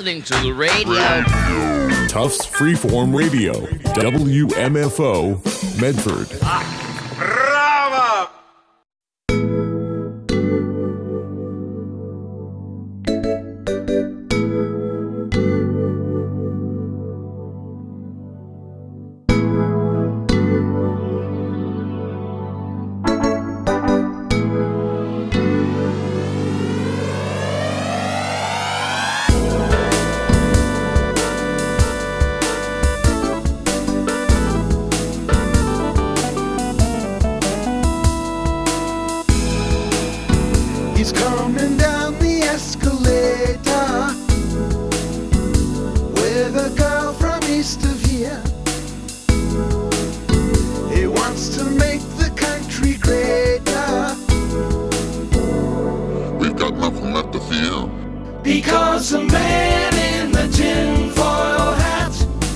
listening to the radio. Tufts Freeform Radio, WMFO, Medford. Bravo! He's coming down the escalator with a girl from east of here. He wants to make the country greater. We've got nothing left to fear. Because the man in the tinfoil hat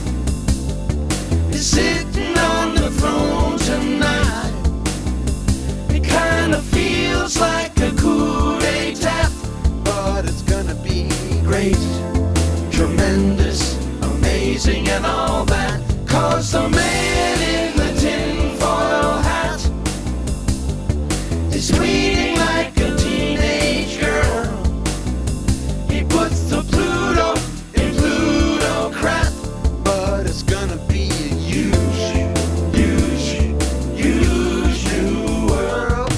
is sitting on the throne tonight. It kind of feels like a coup d'etat, but it's gonna be great, tremendous, amazing and all that. Cause the man in the tinfoil hat is bleeding like a teenage girl. He puts the Pluto in plutocrat, but it's gonna be a huge, huge, huge new world.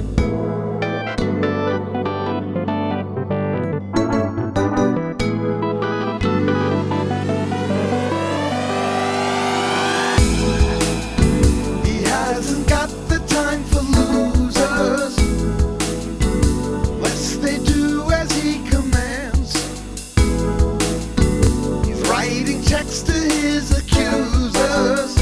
He hasn't got the time for losers, lest they do as he commands. He's writing checks to his accusers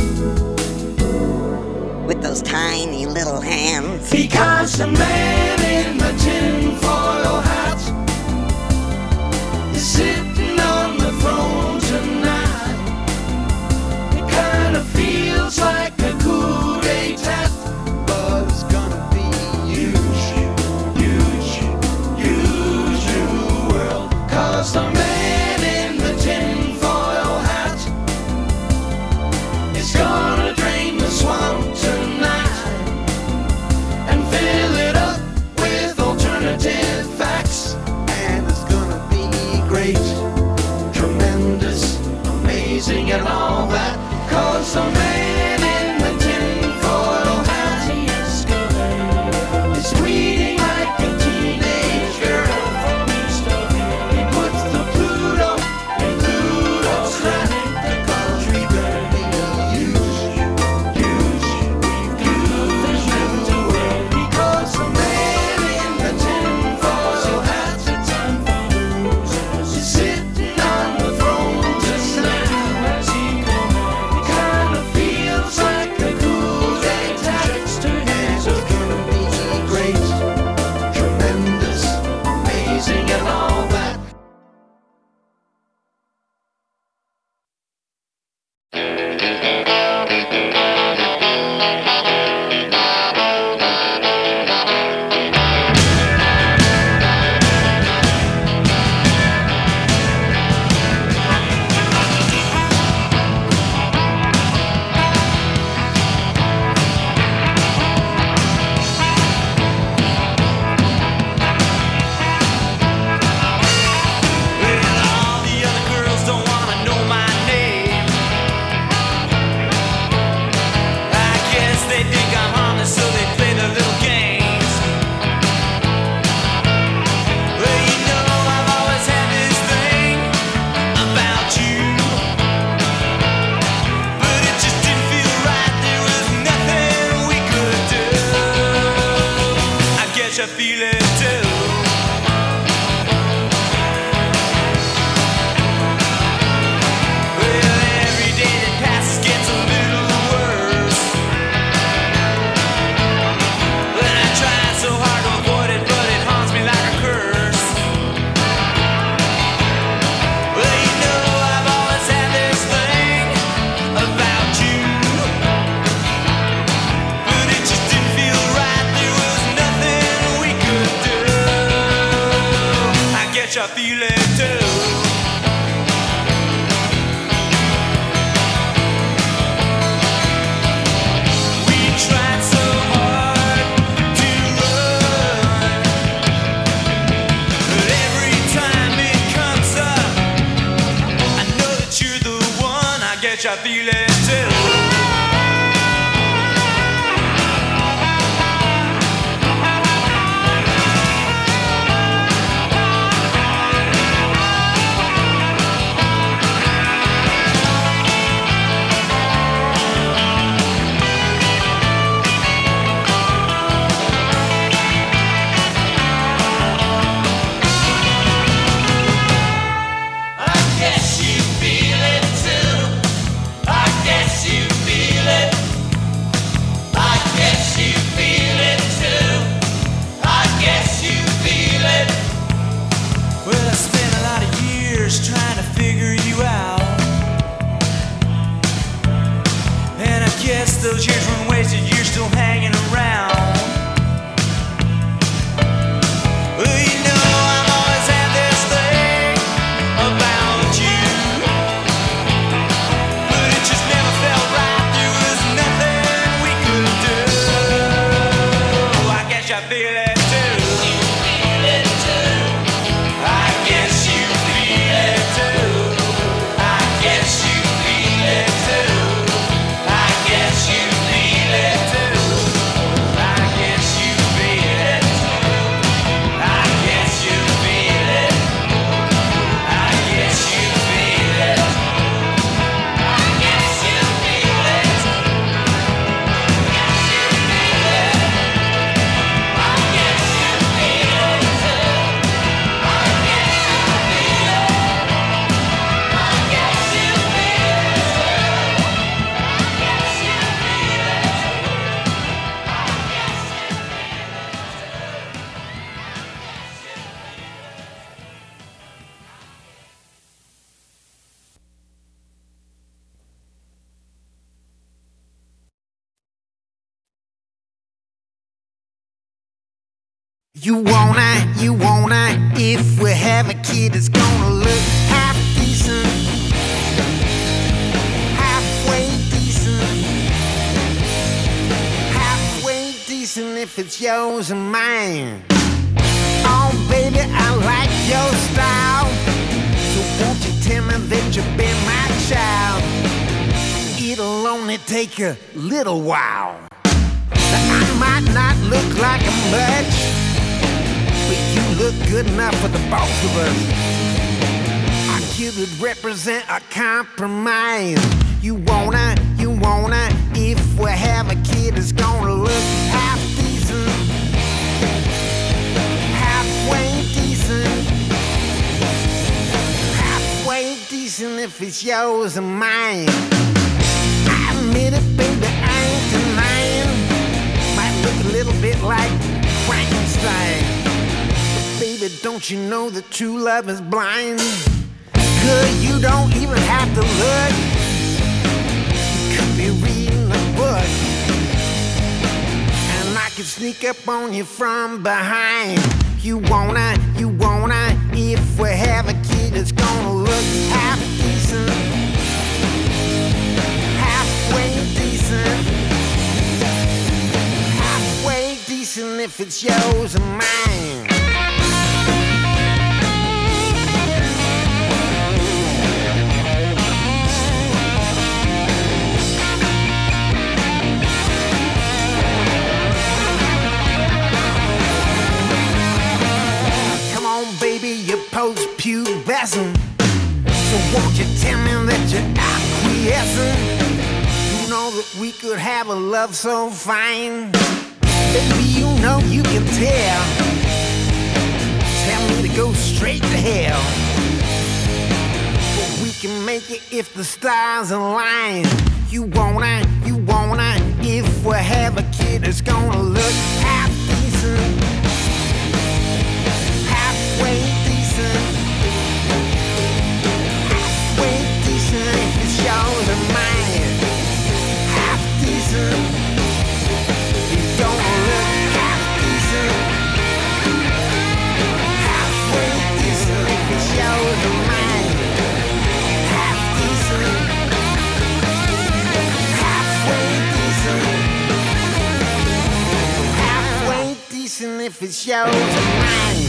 with those tiny little hands. because the man in the tinfoil hat is sitting on the throne tonight. It kind of feels like a coup d'etat, but it's gonna be huge, huge, huge new world. Cause the man in the tinfoil hat is gonna drain the swamp tonight and fill it up with alternative facts. And it's gonna be great, tremendous, amazing and all that. Cause the man in the tinfoil hat is tweeting like a teenage girl. He puts the Pluto in plutocrat. Cause we better be huge, huge, huge new world. Because the man in the tinfoil hat is sitting on the throne tonight. It kind of guess I feel it too. Trying to figure you out, and I guess those years weren't wasted. You're still hanging around. Well, you know I've always had this thing about you, but it just never felt right. There was nothing we could do. I guess I feel it too. I guess you feel it too. I guess you feel it too. I guess you feel it too. I guess you feel it too. I guess you feel it. I guess you feel it. I guess you feel it. I guess you feel it too. I guess you feel it. I guess you feel it too. I guess you feel it. You wanna, if we have a kid that's gonna look half decent, halfway decent, halfway decent if it's yours and mine. Oh baby, I like your style, so won't you tell me that you'll be my child? It'll only take a little while. I might not look like much, but you look good enough for the both of us. Our kid would represent a compromise. You wanna, if we have a kid that's gonna look half decent, halfway decent, halfway decent if it's yours and mine. I admit it, baby, I ain't denying. Might look a little bit like Frankenstein. Baby, don't you know that true love is blind? Good, you don't even have to look. You could be reading a book, and I could sneak up on you from behind. You wanna, if we have a kid that's gonna look half decent, halfway decent, halfway decent if it's yours and mine. Baby, you're post-pubescent, so won't you tell me that you're acquiescent? You know that we could have a love so fine. Baby, you know you can tell. Tell me to go straight to hell, but we can make it if the stars align. You wanna, if we have a kid that's gonna look half decent, halfway decent, halfway decent if it's yours and mine. Half decent, he's gonna look half decent, halfway decent if it's yours and mine. Half decent, halfway decent, halfway decent if it's yours and mine.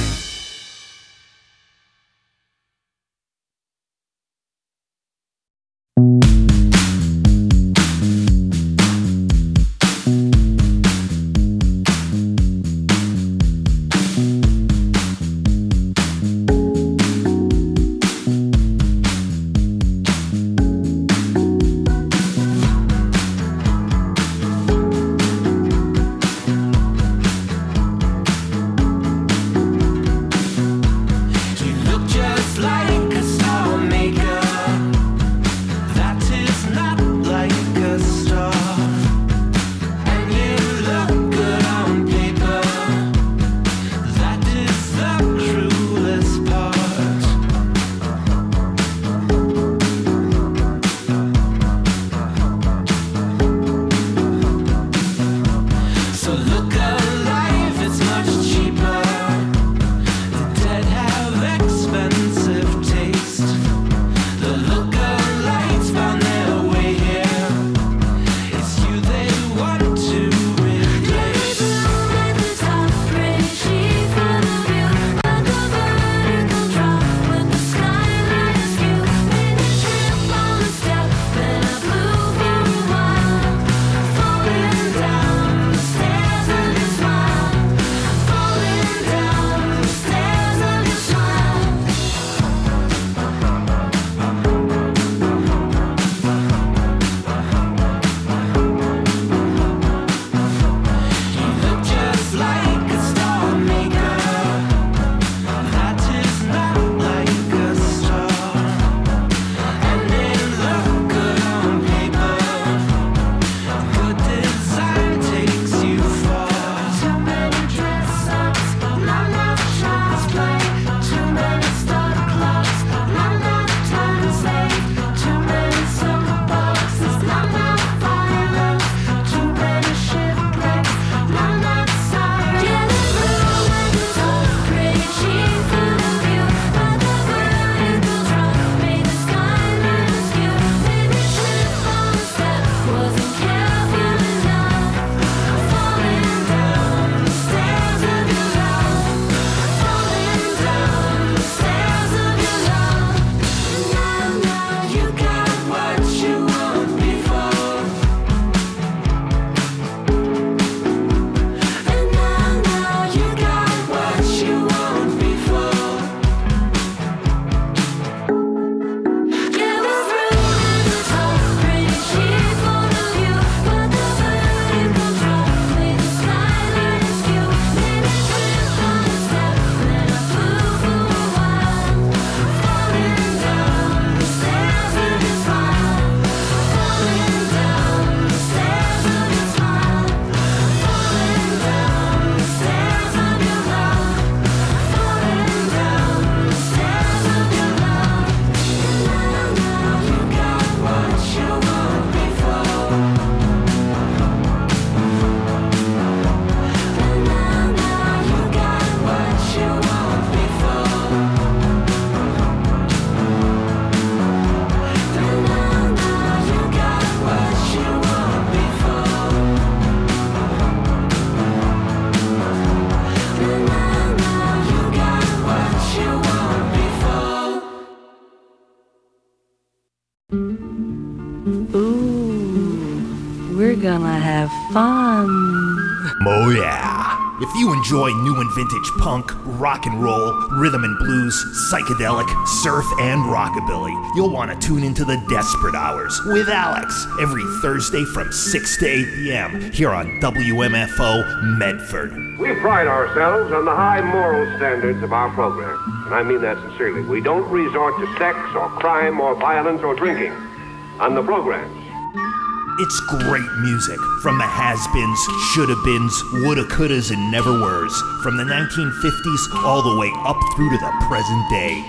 Ooh, we're gonna have fun. Oh yeah. If you enjoy new and vintage punk, rock and roll, rhythm and blues, psychedelic, surf, and rockabilly, you'll want to tune into the Desperate Hours with Alex every Thursday from 6 to 8 p.m. here on WMFO Medford. We pride ourselves on the high moral standards of our program, and I mean that sincerely. We don't resort to sex or crime or violence or drinking on the programs. It's great music from the has-beens, shoulda-beens, woulda, couldas, and never-weres, from the 1950s all the way up through to the present day.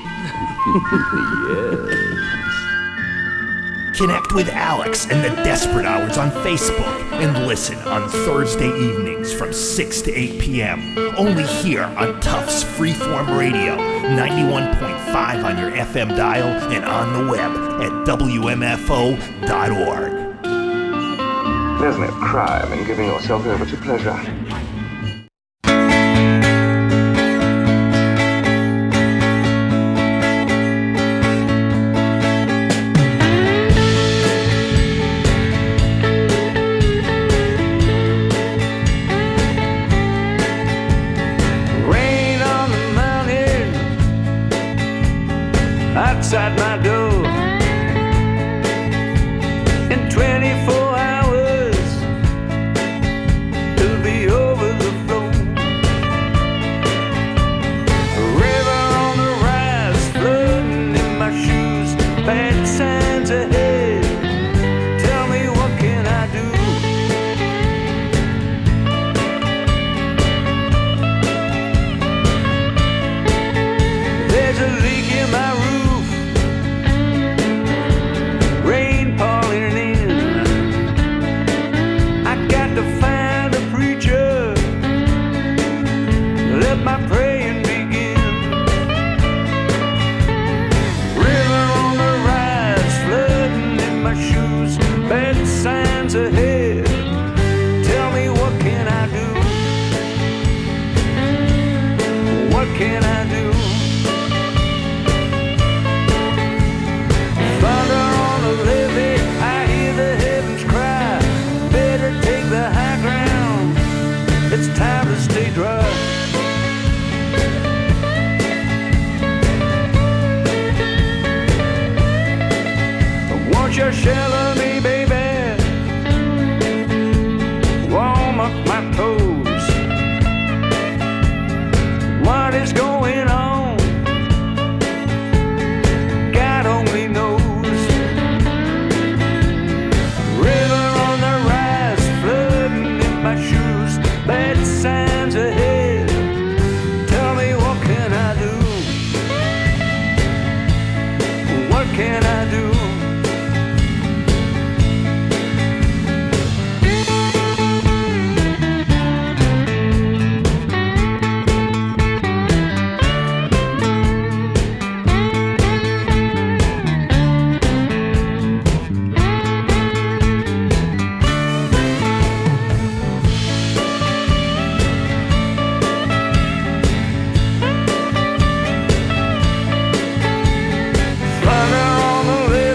Yes. Connect with Alex and the Desperate Hours on Facebook and listen on Thursday evenings from 6 to 8 p.m. Only here on Tufts Freeform Radio, 91.5 on your FM dial and on the web at WMFO.org. There's no crime in giving yourself over to pleasure. Rain on the mountain outside my door. In 24 shelter me, baby, warm up my toes. What is going on? God only knows. River on the rise, flooding in my shoes. Bad signs ahead. Tell me, what can I do? What can I do? Flutter on the left.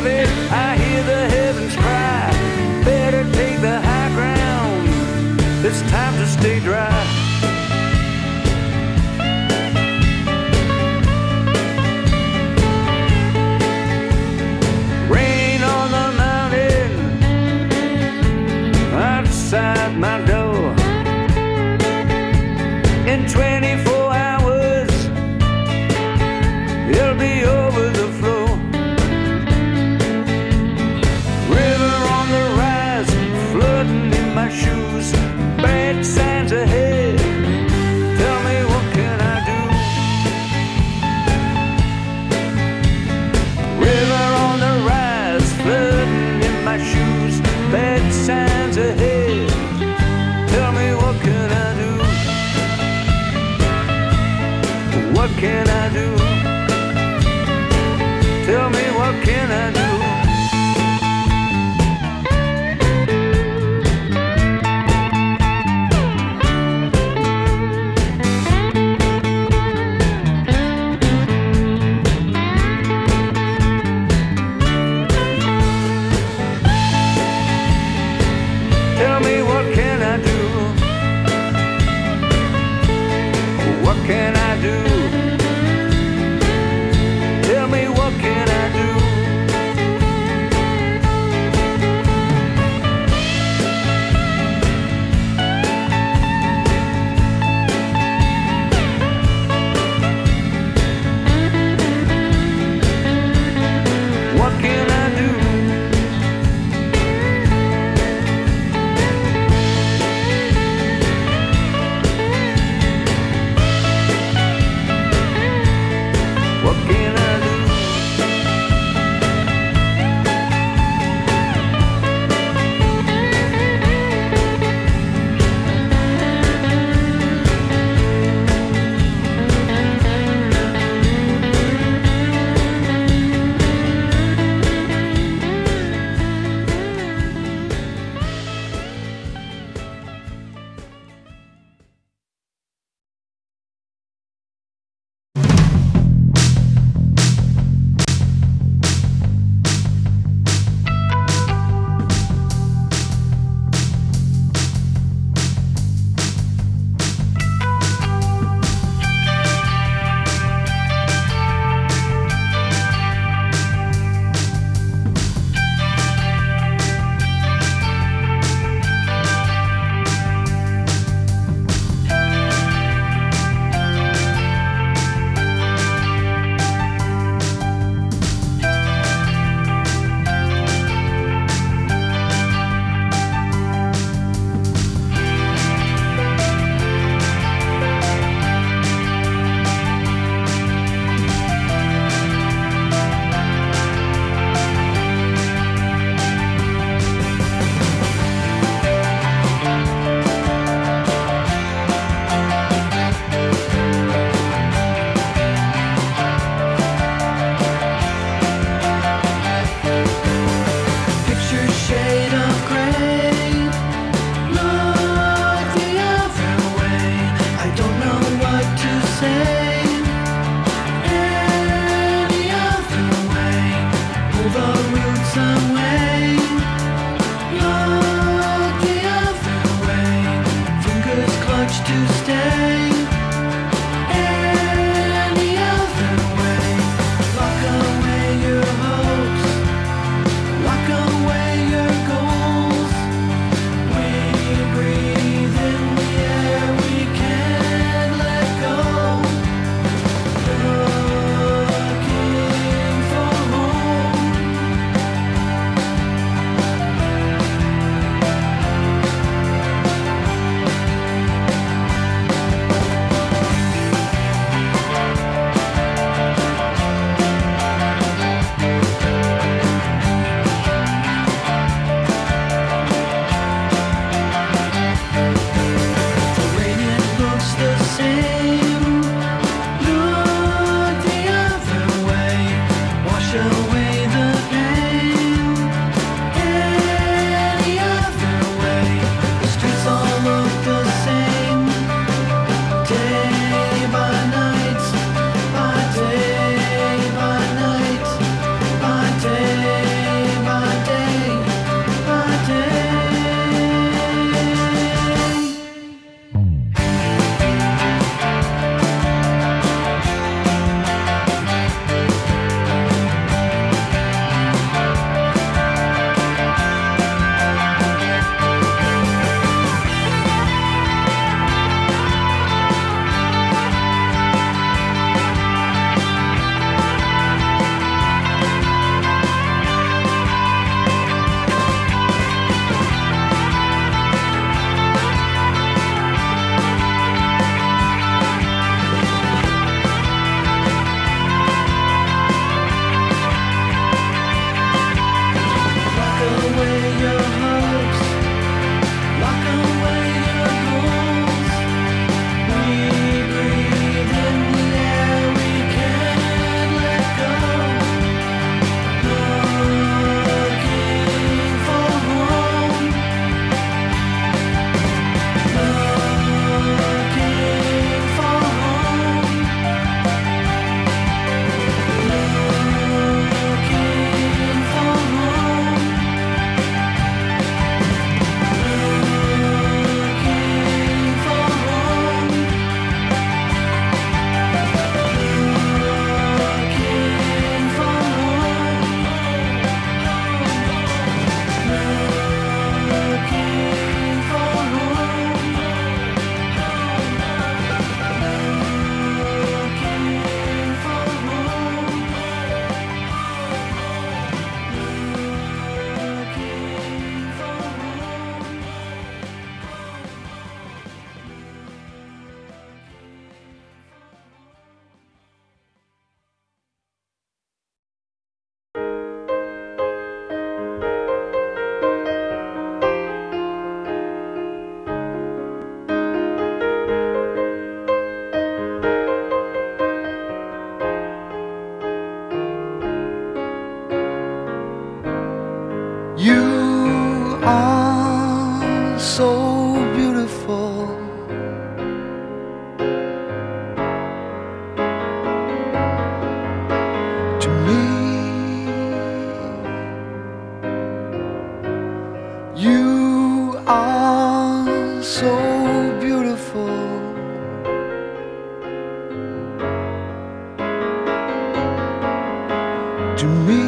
to me.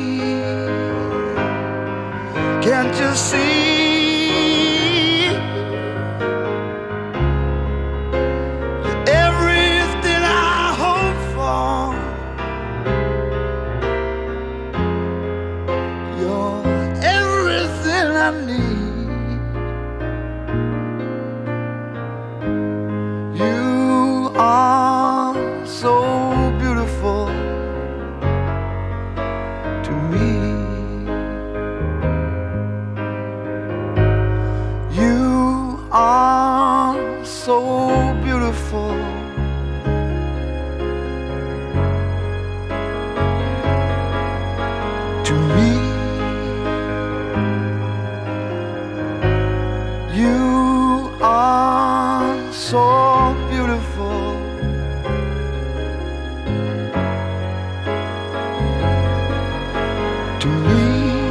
Can't you see? You're everything I hope for. You're everything I need. You are so beautiful to me. You are so beautiful to me. You are so beautiful to me.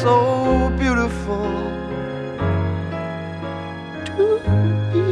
so beautiful to me.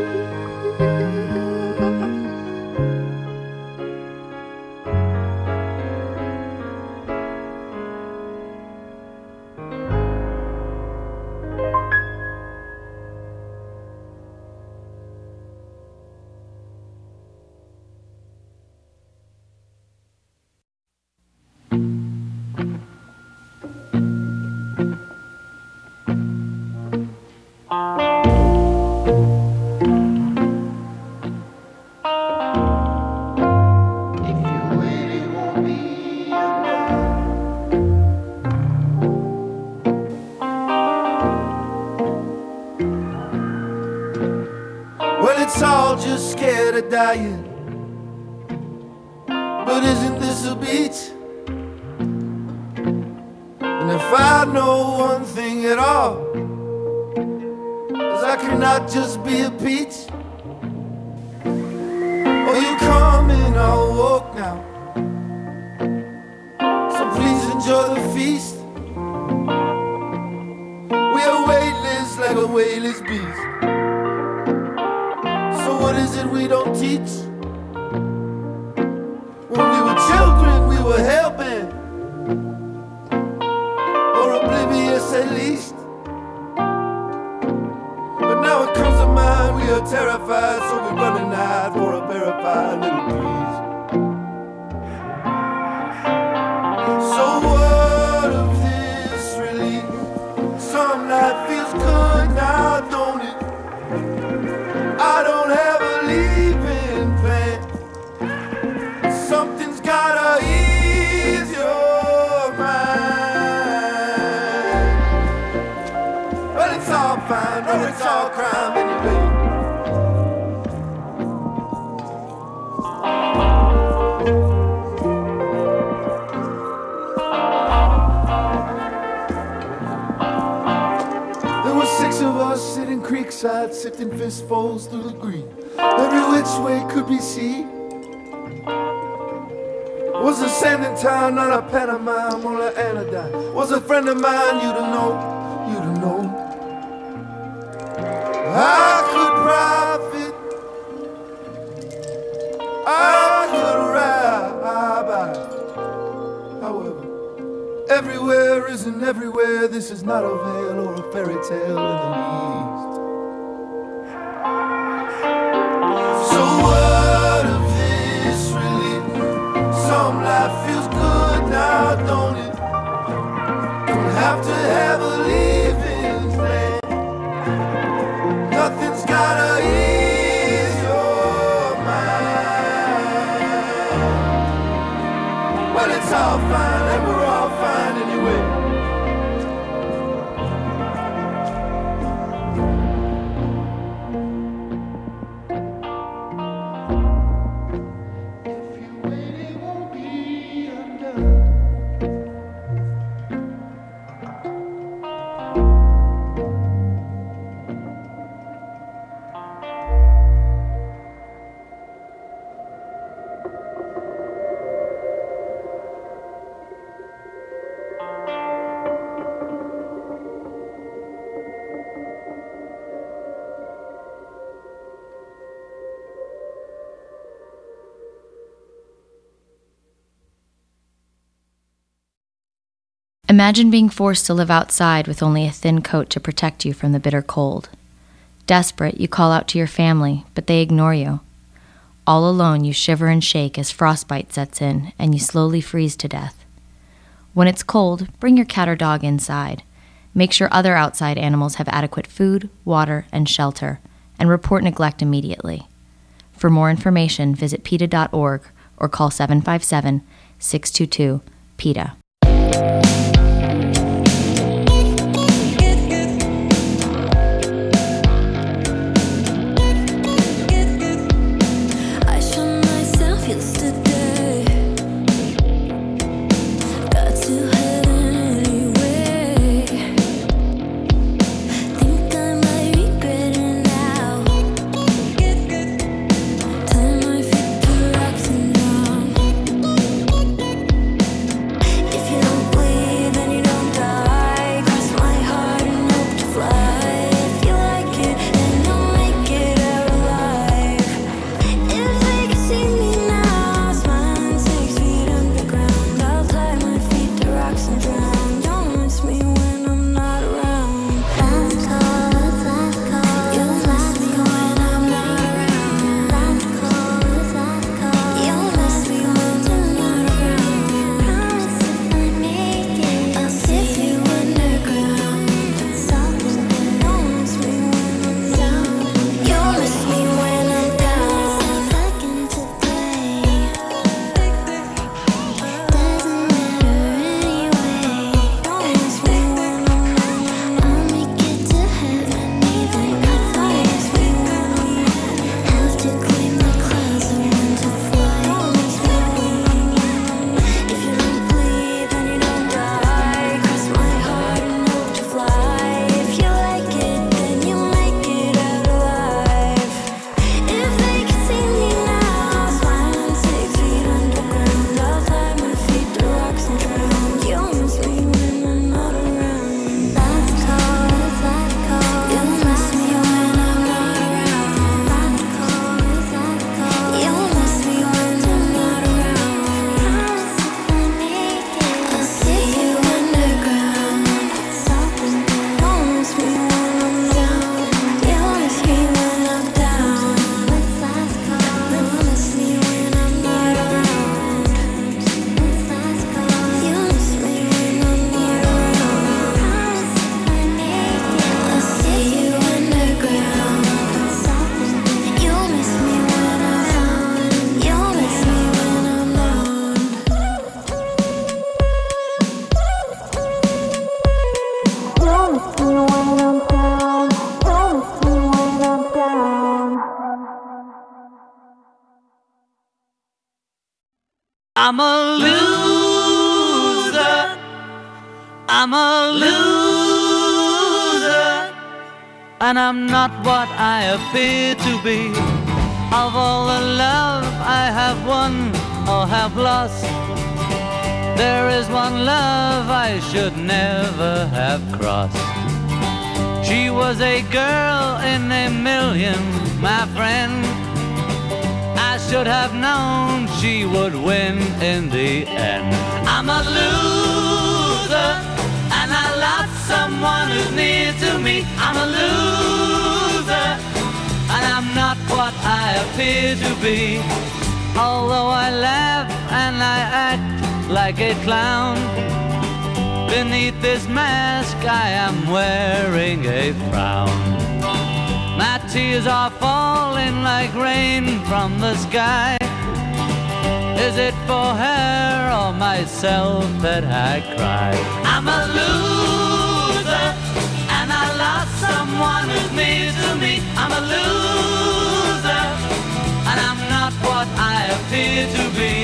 It's all just scared of dying. But isn't this a beach? And if I know one thing at all, is I cannot just be a peach. Oh, you come in, I'll walk now. So please enjoy the feast. We are weightless like a weightless beast. What is it we don't teach? When we were children, we were hell-bent, or oblivious at least. But now it comes to mind, we are terrified, so we run and hide for a verified little breeze. So what of this relief? Some life feels good now, don't it? I don't have a leaving plan. Something's gotta ease your mind. Well, it's all fine, or it's all crime anyway. There were 6 of us sitting creekside, sifting fistfuls through the green. Every which way could be seen. Was a sanding town, not a pantomime, or an anodyne. Was a friend of mine, you to know, you to know. I could profit, I could rabbi. However, everywhere isn't everywhere. This is not a veil or a fairy tale in the least. So what of this relief? Some life feels good now, don't it? Don't have to have a leaving plan. Nothing's gotta ease your mind. Well, it's all fine and we're all fine anyway. Imagine being forced to live outside with only a thin coat to protect you from the bitter cold. Desperate, you call out to your family, but they ignore you. All alone, you shiver and shake as frostbite sets in and you slowly freeze to death. When it's cold, bring your cat or dog inside. Make sure other outside animals have adequate food, water, and shelter, and report neglect immediately. For more information, visit PETA.org or call 757-622-PETA. If I'm a loser. I'm a loser. And I'm not what I appear to be. Of all the love I have won or have lost, there is one love I should never have crossed. She was a girl in a million, my friend. I should have known she would win in the end. I'm a loser, and I lost someone who's near to me. I'm a loser, and I'm not what I appear to be. Although I laugh and I act like a clown, beneath this mask I am wearing a frown. My tears are falling like rain from the sky. Is it for her or myself that I cry? I'm a loser, and I lost someone who's near to me. I'm a loser, and I'm not what I appear to be.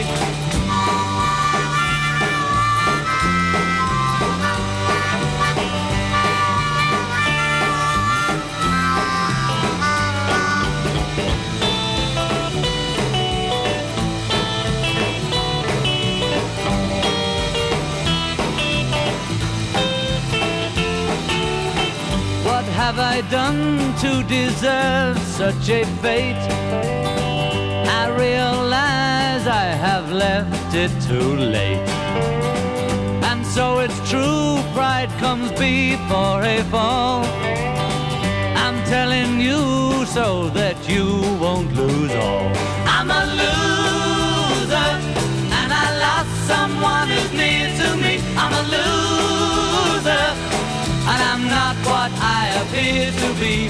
What have I done to deserve such a fate? I realize I have left it too late. And so it's true, pride comes before a fall. I'm telling you so that you won't lose all. I'm a loser, and I lost someone who's near to me. I'm a loser, and I'm not what I appear to be.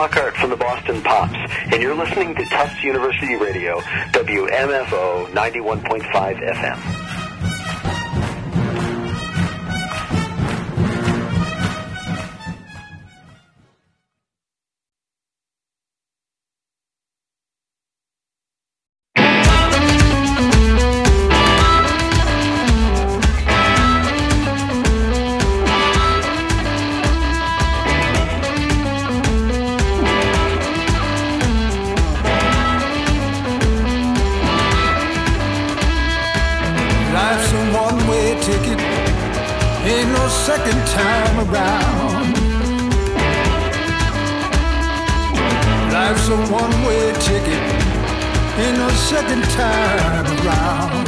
Lockhart from the Boston Pops, and you're listening to Tufts University Radio, WMFO 91.5 FM. Second time around. Life's a one-way ticket, ain't no second time around.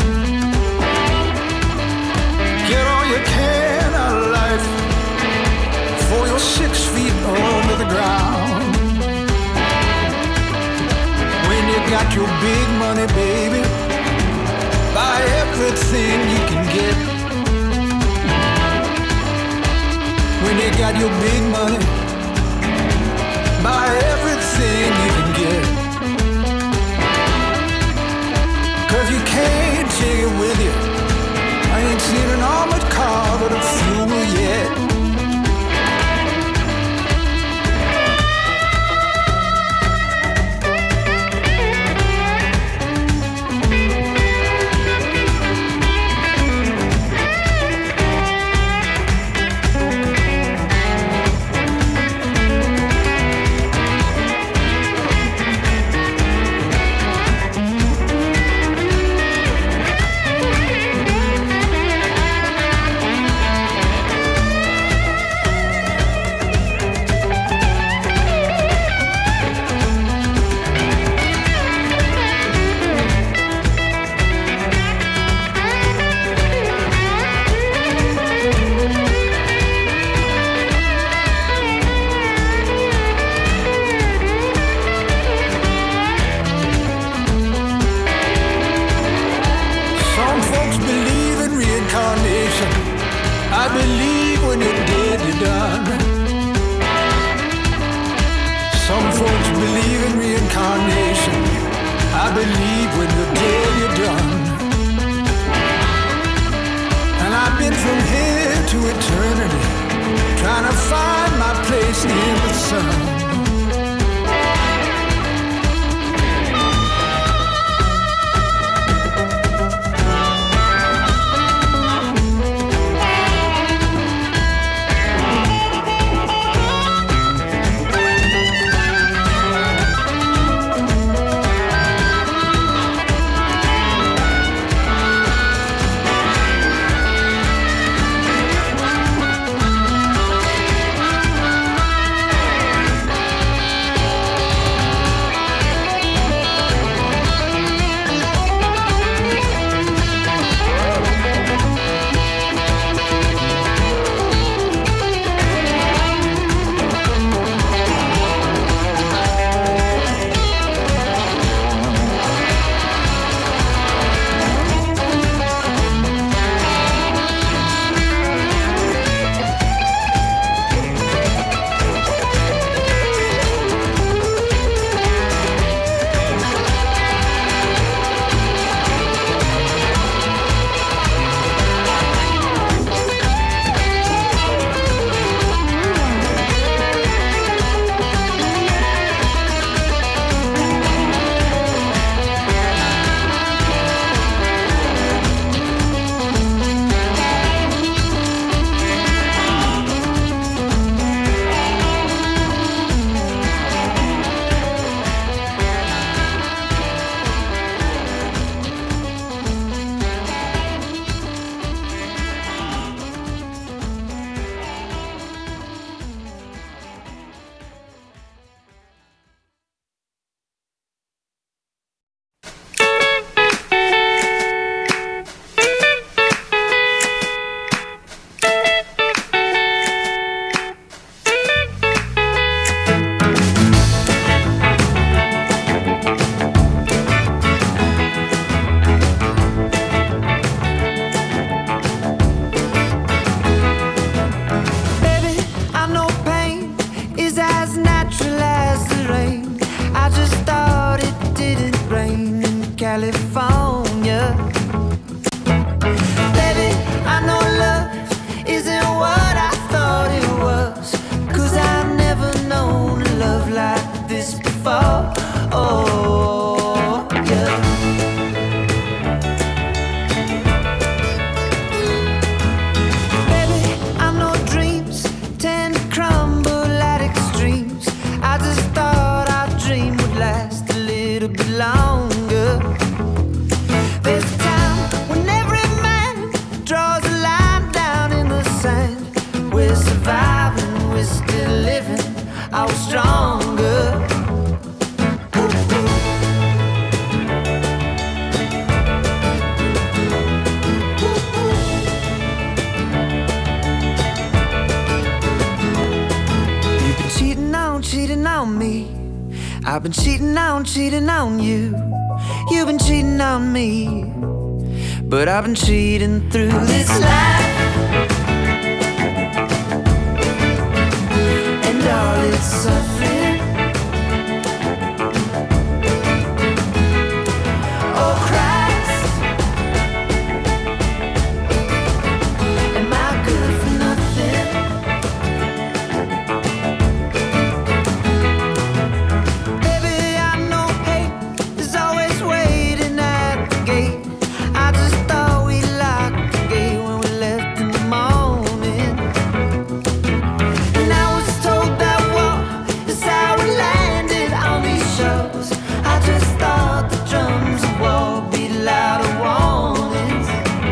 Get all you can out of life before you're 6 feet under the ground. When you got your big money, baby, buy everything you can get. When you got your big money, buy everything you can get. 'Cause you can't take it with you. I ain't seen an armored car with a fuel yet. twisted living, I was stronger. You've been cheating on me. I've been cheating on you. You've been cheating on me, but I've been cheating through this life. And all its suffering. Oh Christ, am I good for nothing? Baby, I know hate is always waiting at the gate. I just thought we locked the gate when we left in the morning. And I was told that war is how we landed on these shores. I just thought the drums of war beat louder warnings.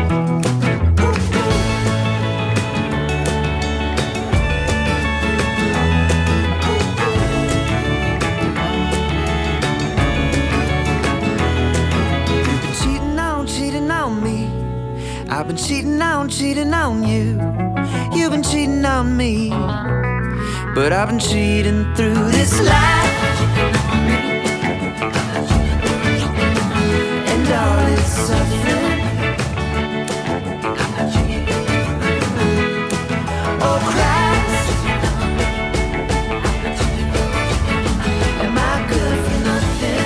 You've been cheating on me. I've been cheating on you. You've been cheating on me, but I've been cheating through this life. And all its suffering. Oh Christ, am I good for nothing?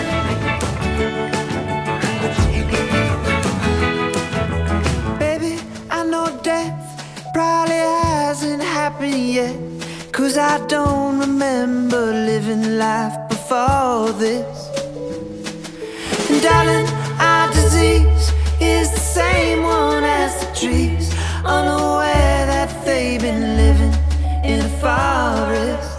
Baby, I know death probably hasn't happened yet, 'cause I don't remember living life before this. And darling, our disease is the same one as the trees, unaware that they've been living in a forest.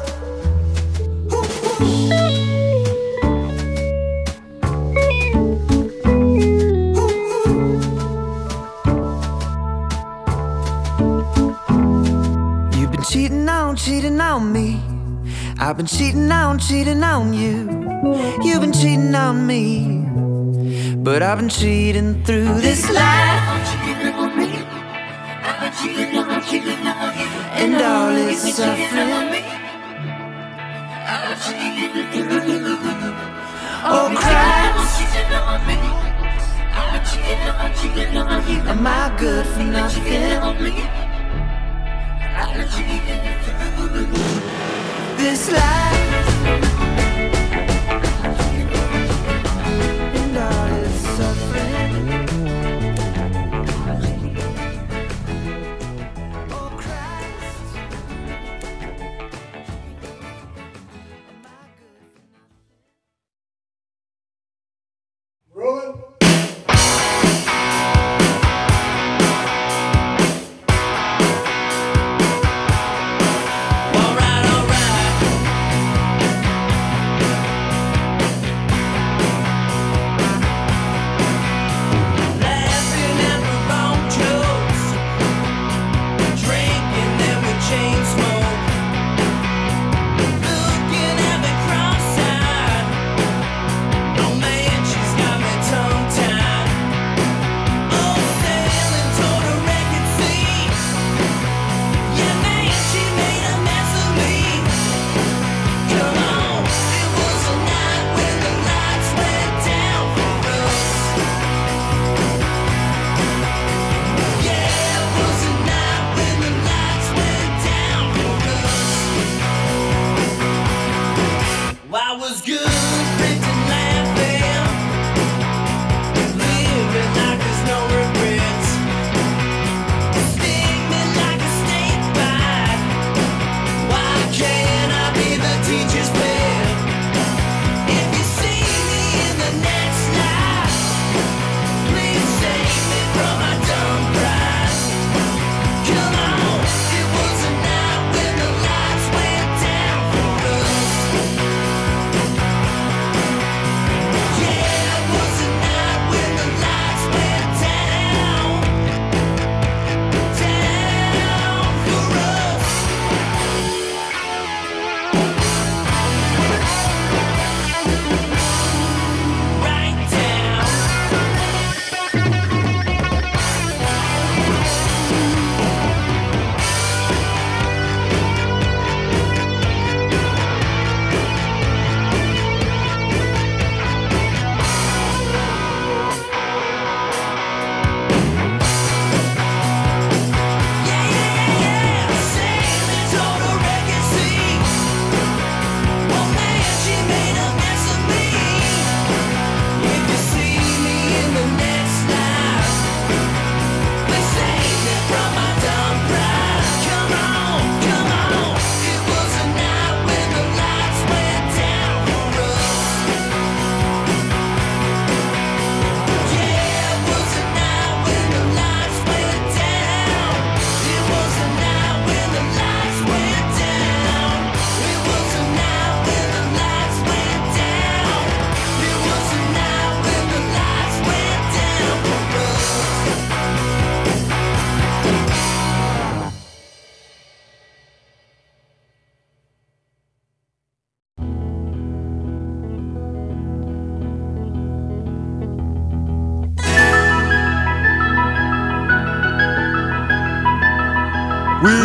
You've been cheating on me. I've been cheating on you. You've been cheating on me, but I've been cheating through this life. And all its suffering. Oh Christ, am I good for nothing? This life and all its suffering. Oh Christ. Rolling. Alright, alright.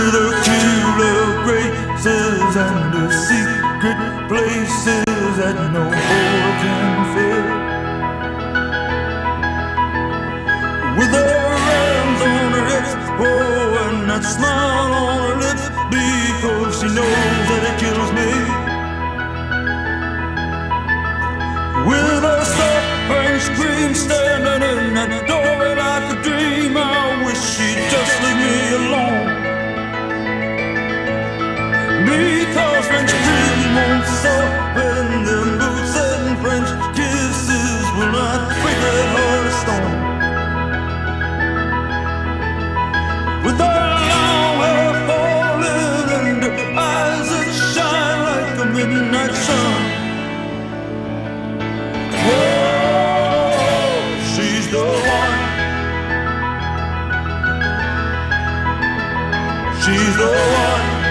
with her cute little graces and her secret places that no boy can fill. With her hands on her hips, oh, and that smile on her lips, because she knows that it kills me. With her soft French cream standing in that doorway like a dream, I wish she'd just leave me alone. Because French cream won't soften them boots and French kisses will not break that heart of stone. With her long hair falling and her eyes that shine like a midnight sun. Oh, she's the one. She's the one.